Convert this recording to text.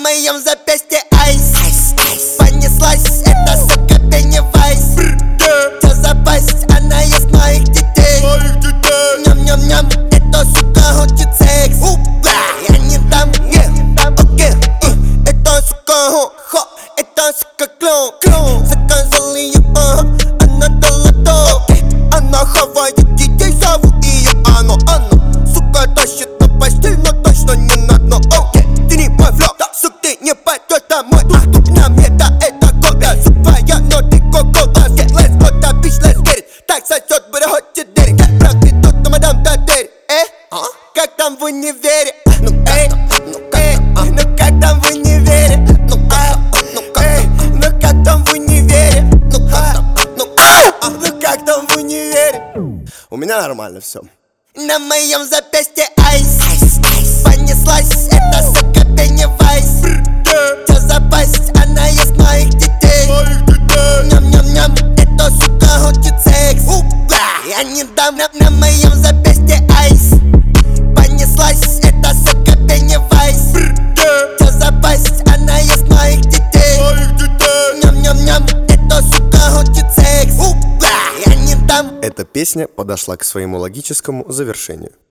моем запястье айс. Понеслась эта сука Пеннивайз. Чё за пасть, она ест моих детей. Ням-ням-ням, эта сука хочет секс. Я не дам, окей. Эта сука хо, эта сука клоун. Заказал ее, она дала то. Она хавает детей, зову ее Ано. Сука тащит на постель, но точно не на дно. Окей, ты не мой флоу, сук, ты не пойдешь домой. Тук на мне, да это кода. Сук твоя, но ты кока-кола. Let's go, да, bitch, let's get it. Так сосет, бля, хочет дерек. Как прокритут, но мадам Татери. Как там в универе? Ну как там в универе? Ну как там в универе? Ну как там в универе? У меня нормально все. На моем запястье айс. Понеслась эта сука Пеннивайз. Чё за пасть, она ест моих детей. Ням-ням-ням, эта сука хочет секс. Я не дам, на моем запястье айс. Понеслась эта сука Пеннивайз. Чё за пасть, она ест моих детей. Ням-ням-ням, эта сука хочет секс. Я не дам. Эта песня подошла к своему логическому завершению.